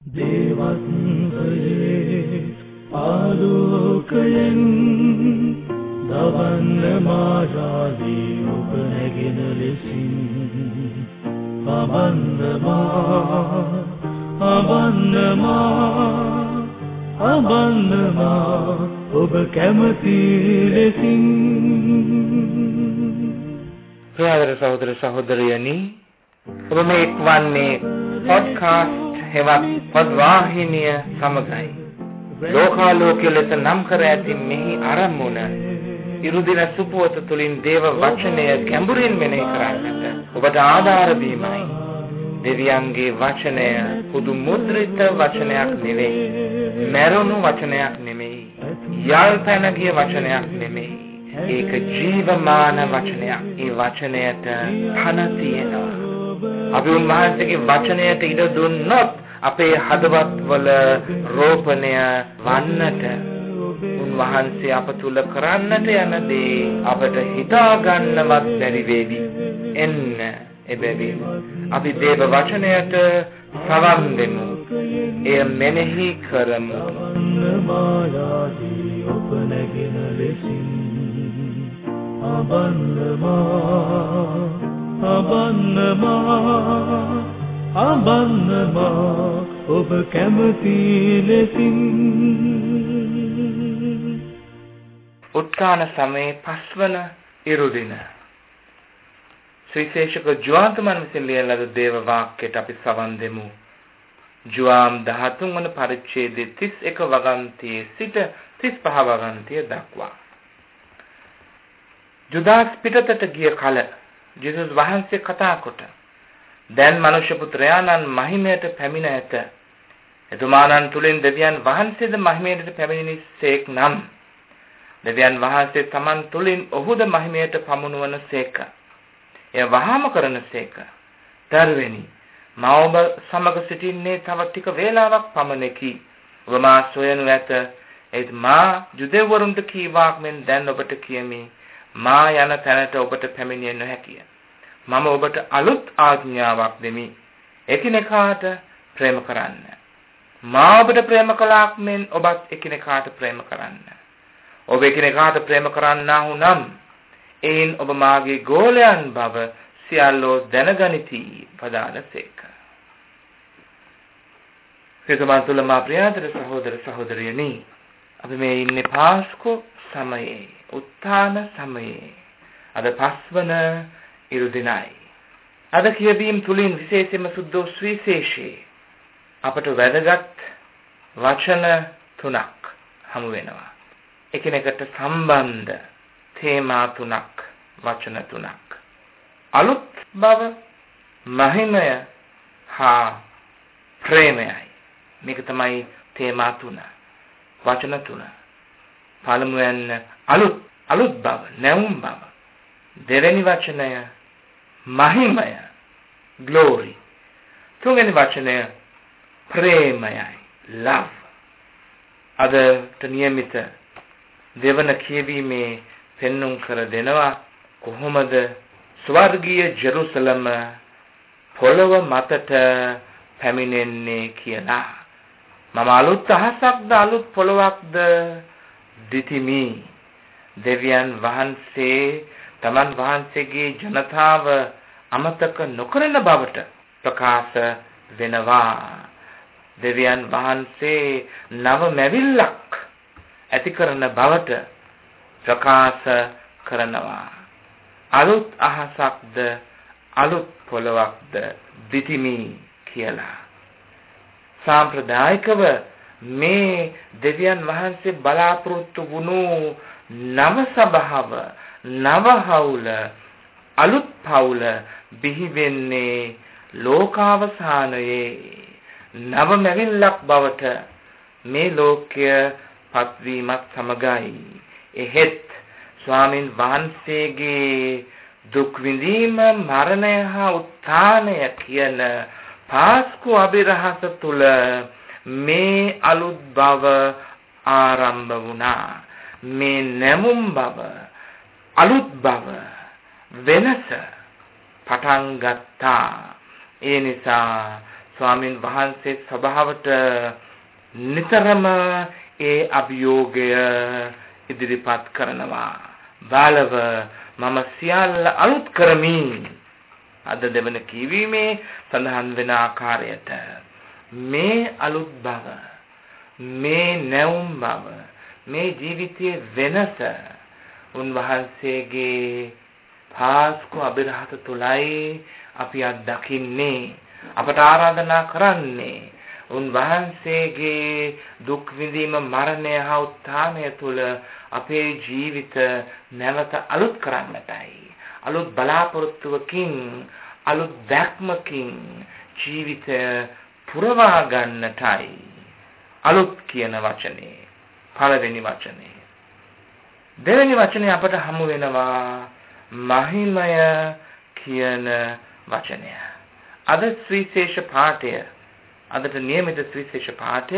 දේවත්වයේ ආලෝකයෙන් දවන්න මායාදී ඔබ නැගෙන ලෙසින් අබන්නවා ඔබ කැමති ලෙසින්. ප්‍රිය සහෝදර සහෝදරියනි, ඔබ මේ එක්වන්නේ පොඩ්කාස්ට් හෙවත් පොඩ්වාහිනිය සමගයි. ලෝකාලෝකයේ ලෙස නම් කර ඇති මෙහි ආරම්භන ඉරුදින සුපුවත තුලින් දේව වචනය ගැඹුරින් මෙනෙහි කරන්නට ඔබට ආධාර වීමයි. දෙවියන්ගේ වචනය පුදු මුද්‍රිත වචනයක් නෙවෙයි, මරුණු වචනයක් නෙමෙයි, යල් පැන ගිය වචනයක් නෙමෙයි. ඒක ජීවමාන වචනයක්. ඒ වචනයට පණ තියෙනවා. අපි උන්වහන්සේගේ වචනයට ඉඩ දුන්නොත් අපේ හදවත්වල රෝපණය වන්නට උන්වහන්සේ අප තුල කරන්නට යන දේ අපට හිතා ගන්නවත් බැරි වේවි. එන්න එබැවින් අපි දේව වචනයට සවන් දෙමු. එය මෙනෙහි කරමු. අබන්නවා ඔබ කැමති ලෙසින්. උත්ථාන සමයේ පස්වන ඉරුදින ශ්‍රීශේෂක ජුවාන්තමන් විසින් ලියන ලද දේව වාක්‍යයට අපි සවන් දෙමු. ජුවාම් 13 වන පරිච්ඡේදයේ 31 වගන්තියේ සිට 35 වගන්තිය දක්වා. ජුදාස් පිටතට ගිය කල ජේසුස් වහන්සේ කතා කොට, දැන් මනුෂ්‍ය පුත්‍රයාණන් මහිමයට පැමිණ ඇත. එතුමාණන් තුලින් දෙවියන් වහන්සේද මහිමයට පැමිණෙන සේක් නම් දෙවියන් වහන්සේ තමන් තුලින් ඔහුද මහිමයට පමුණුවන සේක. එය වහාම කරන සේක. දරුවනි, මා ඔබ සමග සිටින්නේ තව ටික වේලාවක් පමණකි. ඔබ මා සොයනු ඇත. ඒත් මා ජුදෙව්වරුන්ට කීවාක් මෙන් දැන් ඔබට කියමි. මා යන තැනට ඔබට පැමිණිය නොහැකිය. මම ඔබට අලුත් ආඥාවක් දෙමි. එකිනෙකාට ප්‍රේම කරන්න. මා ඔබට ප්‍රේම කළාක් මෙන් ඔබත් එකිනෙකාට ප්‍රේම කරන්න. ඔබ එකිනෙකාට ප්‍රේම කරන්නා වූ නම් එයින් ඔබ මාගේ ගෝලයන් බව සියල්ලෝ දැනගනිති පදානසේක. සිතමන්තුල මා ප්‍රියතර සහෝදර සහෝදරියනි, අපි මේ ඉන්නේ පාස්කු සමයේ, උත්ථාන සමයේ. අද පස්වන ඉරුදිනයි. අද කියවීම තුලින් විශේෂයෙන්ම සුද්ධෝ සුවිශේෂයේ අපට වැදගත් වචන තුනක් හමු වෙනවා. එකිනෙකට සම්බන්ධ තේමා තුනක්, වචන තුනක්. අලුත් බව, මහිමය හා ප්‍රේමයයි. මේක තමයි තේමා තුන, වචන තුන. පළමුවෙන් අලුත් බව, නැවුම් බව. දෙවෙනි වචනය මහිමය, glory. තුන්වෙනි වචනය ප්‍රේමයයි, love. අදට නියමිත දෙවන කියවීමේ පෙන්눔 කර දෙනවා කොහොමද ස්වර්ගීය ජෙරුසලම පොළව මතට පැමිණෙන්නේ කියලා. මම අලුත් අහසක්ද අලුත් පොළවක්ද දිතිමි. දෙවියන් වහන්සේ තමන් වහන්සේගේ ජනතාව අමතක නොකරන බවට ප්‍රකාශ වෙනවා. දෙවියන් වහන්සේ නව මැවිල්ලක් ඇති කරන බවට ප්‍රකාශ කරනවා. අලුත් අහසක්ද අලුත් පොළවක්ද දිතිමි කියලා. සාම්ප්‍රදායිකව මේ දෙවියන් වහන්සේ බලාපොරොත්තු වුණු නව සභාව, නව හවුල, අලුත් පවුල බිහි වෙන්නේ ලෝකාවසානයේ. නව මැවිල්ලක් බවට මේ ලෝකය පත්වීමත් සමගයි. එහෙත් ස්වාමින් වහන්සේගේ දුක් විඳීම, මරණය හා උත්ථානය කියන පාස්කු අභිරහස තුල මේ අලුත් බව ආරම්භ වුණා. මේ නැමුම් බව, අලුත් බව, වෙනස පටන් ගත්තා. ඒ නිසා ස්වාමින් වහන්සේ සභාවට නිතරම ඒ අභියෝගය ඉදිරිපත් කරනවා. බාලව මම සියල්ල අලුත් කරමි. අද දෙවන කියවීමේ සඳහන් වෙන ආකාරයට මේ අලුත් බව, මේ නැවුම් බව, මේ ජීවිතයේ වෙනස උන්වහන්සේගේ පාස්කු අභිරහත තුලයි අපි අත්දකින්නේ. අපට ආරාධනා කරන්නේ උන්වහන්සේගේ දුක් විඳීම, මරණය හා උත්ථානය තුල අපේ ජීවිත නැවත අලුත් කරන්නටයි. අලුත් බලාපොරොත්තුවකින්, අලුත් දැක්මකින් ජීවිතය පුරවා ගන්නටයි. අලුත් කියන වචනේ පළවෙනි වචනේ. දෙවෙනි වචනේ අපට හමු වෙනවා මහිමය කියන වචනය. අද සුවිශේෂ පාඨය, අදට නියමිත සුවිශේෂ පාඨය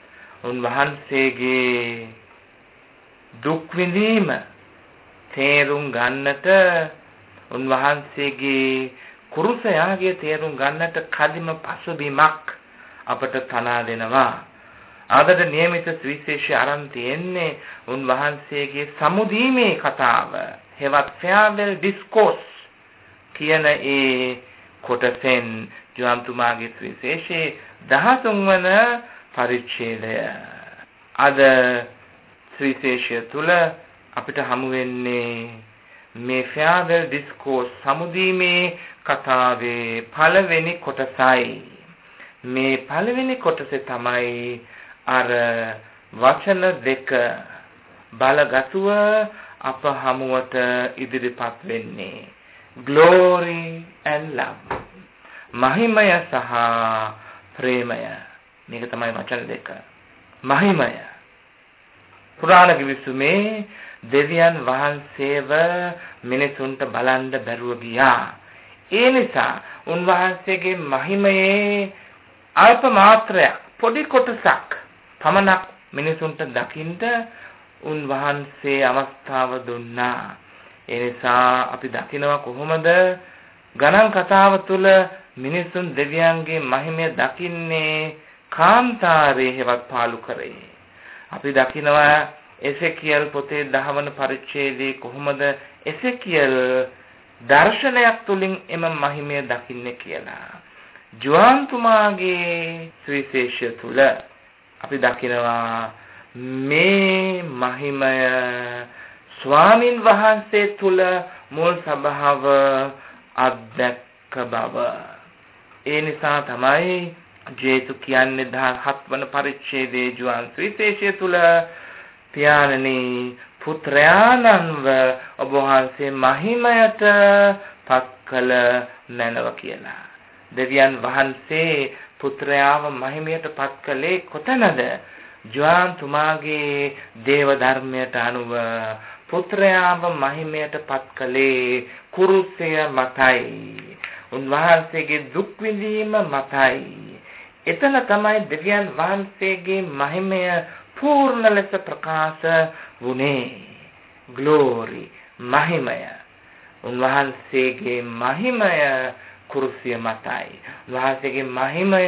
උන්වහන්සේගේ දුක් විඳීම තේරුම් ගන්නට, උන්වහන්සේගේ කුරුසයාගේ තේරුම් ගන්නට කදිම පසුබිමක් අපට තනා දෙනවා. අදට නියමිත සුවිශේෂය අරන් තියෙන්නේ උන්වහන්සේගේ සමුදීමේ කතාව, හෙවත් farewell discourse කියන ඒ කොටසෙන් ජෝහන්තුමාගේ සුවිශේෂයේ 13 වන පරිච්ඡේදය. අද සුවිශේෂය තුල අපිට හමු වෙන්නේ මේ farewell discourse සමුදීමේ කතාවේ පළවෙනි කොටසයි. මේ පළවෙනි කොටසේ තමයි අර වචන දෙක බලගතුව අප හමුවට ඉදිරිපත් වෙන්නේ. glory and love. මහිමය සහ ප්‍රේමය. මේක තමයි වචන දෙක. මහිමය. පුරාණ කිවිසුමේ දෙවියන් වහන්සේව මිනිසුන්ට බලන්න බැරුව ගියා. ඒ නිසා උන්වහන්සේගේ මහිමයේ අල්ප මාත්‍රයක්, පොඩි කොටසක් පමණක් මිනිසුන්ට දකින්න උන්වහන්සේ අවස්ථාව දුන්නා. ඒ නිසා අපි දකිනවා කොහොමද ගණන් කතාව තුළ මිනිසුන් දෙවියන්ගේ මහිමය දකින්නේ කාන්තාරයේ හෙවත් පාලු කරේ. අපි දකිනවා එසේකියල් පොතේ 10 වන පරිච්ඡේදයේ කොහොමද එසේකියල් දර්ශනයක් තුලින් එම මහිමය දකින්නේ කියලා. ජෝහන්තුමාගේ සුවිශේෂය තුල අපි දකිනවා මේ මහිමය ස්වාමින් වහන්සේ තුල මුල් සභාව අධ්‍යක්ක බව. ඒ නිසා තමයි ජේසු කියන්නේ 17 වන පරිච්ඡේදයේ ජෝහන් සුවිශේෂය තුල පියාණනි පුත්‍රයාණන්ව ඔබ වහන්සේ මහිමයට පත් කළ මැනව කියලා. දෙවියන් වහන්සේ පුත්‍රයාව මහිමයට පත් කළේ කොතනද? ජෝහන් තුමාගේ දේව ධර්මයට අනුව පුත්‍රයාව මහිමයට පත් කළේ කුරුසය මතයි. උන්වහන්සේගේ දුක් විඳීම මතයි. එතන තමයි දෙවියන් වහන්සේගේ මහිමය පූර්ණ ලෙස ප්‍රකාශ වුණේ. glory, මහිමය. උන්වහන්සේගේ මහිමය කුරුසිය මතයි. උන්වහන්සේගේ මහිමය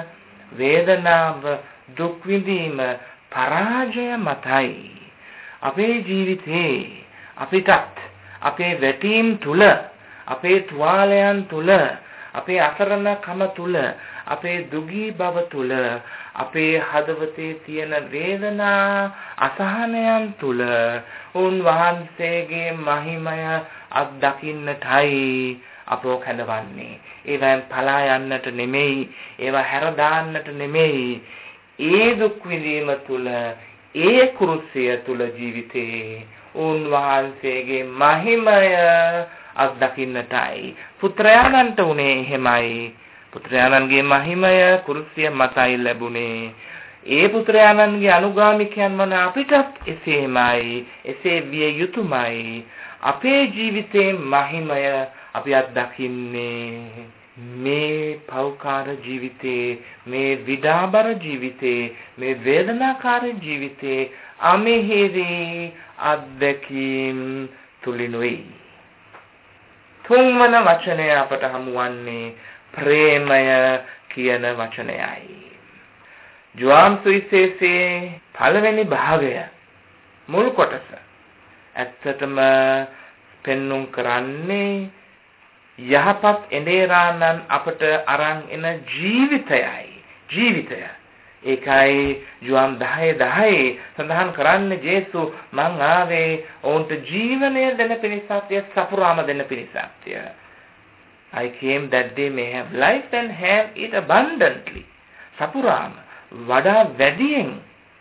වේදනාව, දුක් විඳීම, පරාජය මතයි. අපේ ජීවිතේ අපිටත් අපේ වැටීම් තුල, අපේ තුවාලයන් තුල, අපේ අසරණකම තුල, අපේ දුගී බව තුල, අපේ හදවතේ තියෙන වේදනා, අසහනයන් තුල උන්වහන්සේගේ මහිමය අත්දකින්නටයි අපෝ කැඳවන්නේ. ඒවෙන් පලා යන්නට නෙමෙයි, ඒවා හැර දාන්නට නෙමෙයි. ඒ දුක් විඳීම තුල, ඒ කුරුසිය තුල ජීවිතේ උන්වහන්සේගේ මහිමය අත්දකින්නටයි. පුත්‍රයාණන්ට උනේ එහෙමයි. පුත්‍රයාණන්ගේ මහිමය කුරුසිය මතයි ලැබුණේ. ඒ පුත්‍රයාණන්ගේ අනුගාමිකයන් වන අපිටත් එසේමයි, එසේ විය යුතුයමයි. අපේ ජීවිතේ මහිමය අපි අත්දකින්නේ මේ පෞකාර ජීවිතේ, මේ විඩාබර ජීවිතේ, මේ වේදනාකාර ජීවිතේ අමෙහිරි අත්දැකීම් තුලිනුයි. තුන්වන වචනය අපට හමුවන්නේ ප්‍රේමය කියන වචනයයි. ජෝහන් සුවිශේෂයේ පළවෙනි භාගය මුල් කොටස ඇත්තටම පෙන්눔 කරන්නේ යහපත් එනේරානන් අපට අරන් එන ජීවිතය. ඒකයි ජෝහන් 10:10 සඳහන් කරන්නේ ජේසු මං ආවේ ඔවුන්ට ජීවනය දෙන පිණිසත්ය සපුරාම දෙන පිණිසත්ය. I came that they may have life and have it abundantly. සපුරාම වඩා වැඩියෙන්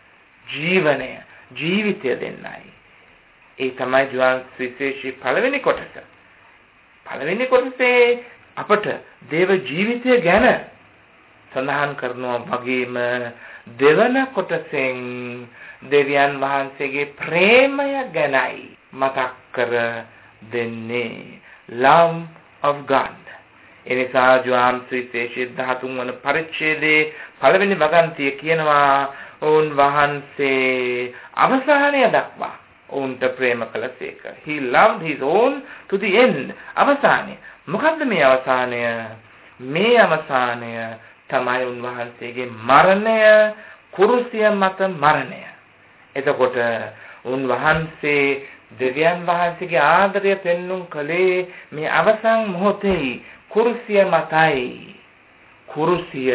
ජීවිතය දෙන්නයි. ඒ තමයි ජෝහන් සුවිශේෂී පළවෙනි කොටස. පළවෙනි කොටසේ අපට දේව ජීවිතය ගැන සඳහන් කරනවා වගේම දෙවන කොටසෙන් දෙවියන් වහන්සේගේ ප්‍රේමය ගැනයි මතක් කර දෙන්නේ. Love of God. එනිසා ජෝහන් සුවිශේෂී 13 වන පරිච්ඡේදයේ පළවෙනි වගන්තිය කියනවා ඔවුන් වහන්සේ අවසානය දක්වා ඔවුන්ට ප්‍රේම කළසේක. He loved his own to the end. අවසානය. මොකද්ද මේ අවසානය? මේ අවසානය තමයි උන්වහන්සේගේ මරණය, කුරුසිය මත මරණය. එතකොට උන්වහන්සේ දෙවියන් වහන්සේගේ ආදරය පෙන්눔 කළේ මේ අවසන් මොහොතේ කුරුසිය මතයි. කුරුසිය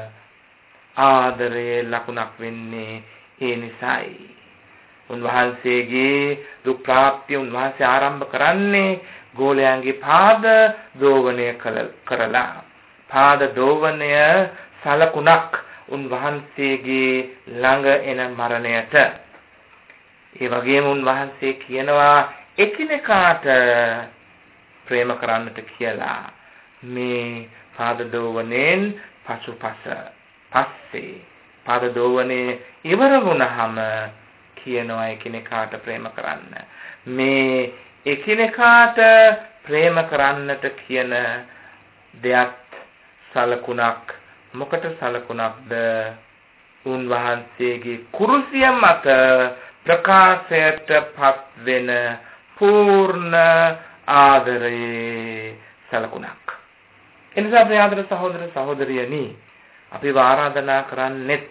ආදරයේ ලකුණක් වෙන්නේ ඒ නිසායි. උන්වහන්සේගේ දුක් ප්‍රාප්තිය උන්වහන්සේ ආරම්භ කරන්නේ ගෝලයන්ගේ පාද දෝවණය කරලා. පාද දෝවණය සලකුණක් උන්වහන්සේගේ ළඟ එන මරණයට. ඒ වගේම උන්වහන්සේ කියනවා එකිනෙකාට ප්‍රේම කරන්නට කියලා. මේ පාද දෝවණයෙන් පස්සේ පාද දෝවණේ ඉවර වුණාම කියනවා එකිනෙකාට ප්‍රේම කරන්න. මේ එකිනෙකාට ප්‍රේම කරන්නට කියන දෙයක් සලකුණක්. මොකට සලකුණක්ද? උන්වහන්සේගේ කුරුසිය මත ප්‍රකාශයට පත් වෙන පූර්ණ ආදරයේ සලකුණක්. එනිසා ප්‍රියාදර සහෝදර සහෝදරියනි, අපි ආරාධනා කරන්නෙත්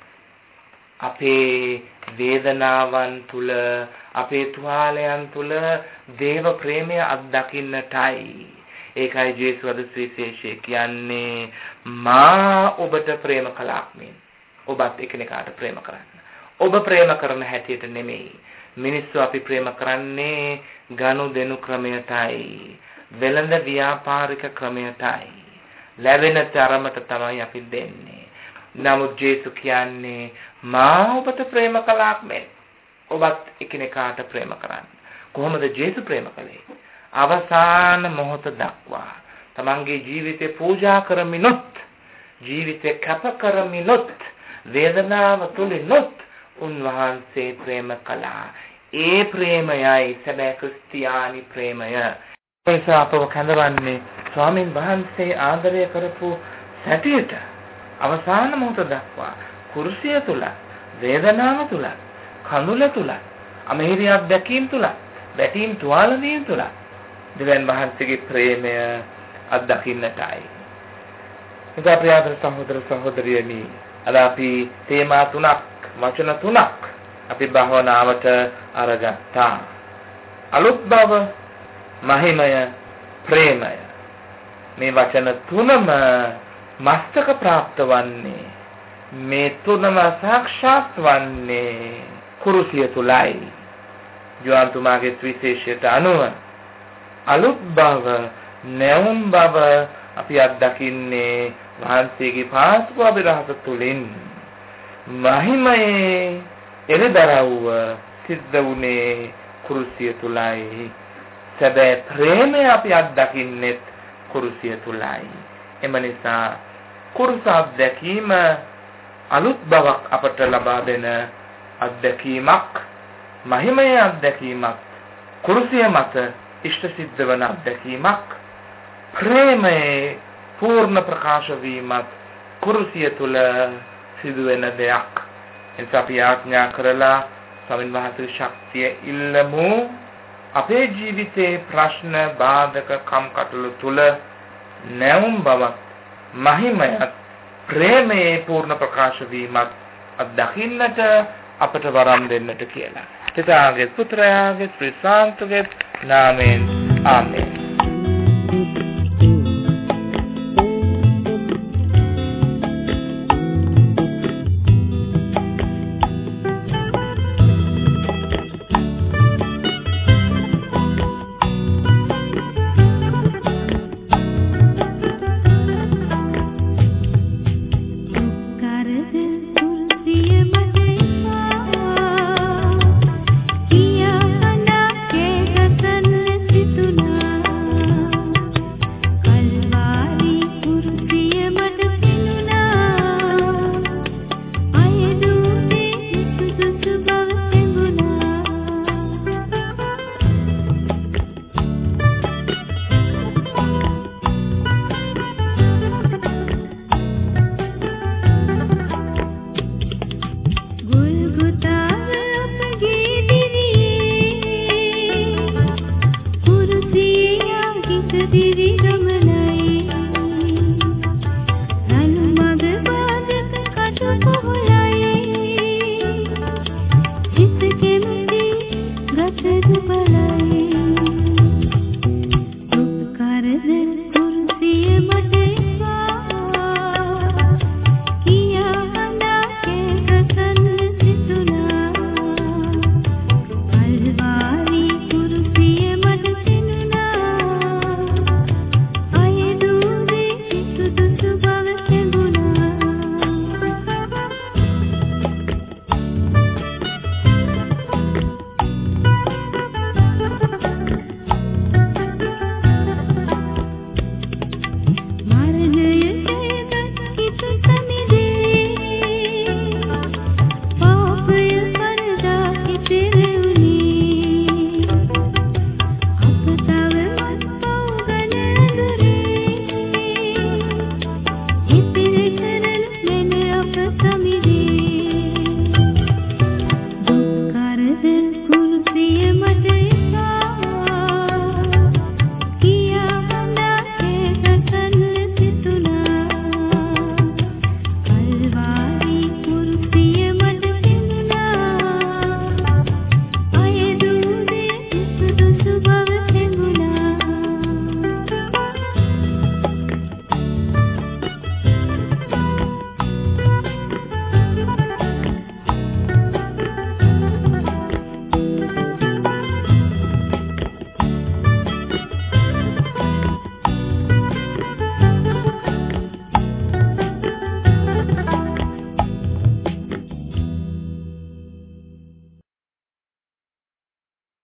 අපේ වේදනාවන් තුල, අපේ තුවාලයන් තුල දේව ප්‍රේමය අත්දකින්නටයි. ඒකයි ජේසුස් සුවිශේෂයේ කියන්නේ මා ඔබට ප්‍රේම කළාක් මෙන් ඔබත් එකිනෙකාට ප්‍රේම කරන්න. ඔබ ප්‍රේම කරන හැටියට නෙමෙයි. මිනිස්සු අපි ප්‍රේම කරන්නේ ගනුදෙනු ක්‍රමයටයි, වෙළඳ ව්‍යාපාරික ක්‍රමයටයි. ලැබෙන තරමට තමයි අපි දෙන්නේ. නමුත් ජේසුස් කියන්නේ මා ඔබට ප්‍රේම කළාක් මෙන් ඔබත් එකිනෙකාට ප්‍රේම කරන්න. කොහොමද ජේසුස් ප්‍රේම කළේ? අවසාන මොහොත දක්වා තමන්ගේ ජීවිතේ පූජා කරමිනුත්, ජීවිතේ කැප කරමිනුත්, වේදනාව තුලිනුත් උන්වහන්සේ ප්‍රේම කළා. ඒ ප්‍රේමයයි සැබෑ ක්‍රිස්තියානි ප්‍රේමය. ඒක අපව කඳවන්නේ ස්වාමීන් වහන්සේ ආදරය කරපු සැටියට අවසාන මොහොත දක්වා කුරුසිය තුල, වේදනාව තුල, කඳුල තුල, අමහිරියක් දැකීම තුල, වැටීම් තුවාල වීම තුල දෙවියන් වහන්සේගේ ප්‍රේමය අත්දකින්නටයි. එදා ප්‍රියාදර සහෝදර සහෝදරියනි, අද අපි තේමා තුනක්, වචන තුනක් අපි භාවනාවට අරගත්තා. අලුත් බව, මහිමය, ප්‍රේමය. මේ වචන තුනම මස්තක પ્રાપ્ત වන්නේ, මේ තුනම සාක්ෂාත් වන්නේ කුරුසිය තුලයි. ජෝහන්තුමාගේ විශේෂයට අනුව අලුත් බව, නැවුම් බව අපි අත්දකින්නේ වහන්සේගේ පාස්කු අභිරහස තුලින්. මහිමයේ එළදරව්ව සිද්ධ වුණේ කුරුසිය තුලයි. සැබෑ ප්‍රේමය අපි අත්දකින්නේ කුරුසිය තුලයි. එම නිසා කුරුස අත්දැකීම අලුත් බවක් අපට ලබා දෙන අත්දැකීමක්, මහිමයේ අත්දැකීමක්, කුරුසිය මත ඉෂ්ට සිද්ධ වන අත්දැකීමක්, ප්‍රේමයේ පූර්ණ ප්‍රකාශ වීමත් කුරුසිය තුල සිදුවෙන දෙයක්. එනිසා අපි ආඥා කරලා ස්වාමීන් වහන්සේගේ ශක්තිය ඉල්ලමු. අපේ ජීවිතේ ප්‍රශ්න, බාධක, කම්කටොළු තුල නැවුම් බවක්, මහිමයත් ප්‍රේමයේ පූර්ණ ප්‍රකාශ වීමක් අත්දකින්නට අපට වරම් දෙන්නට කියලා. පිතාගේ පුත්‍රයාගේ ත්‍රිසංගතගේ නාමයෙන් ආමේන්.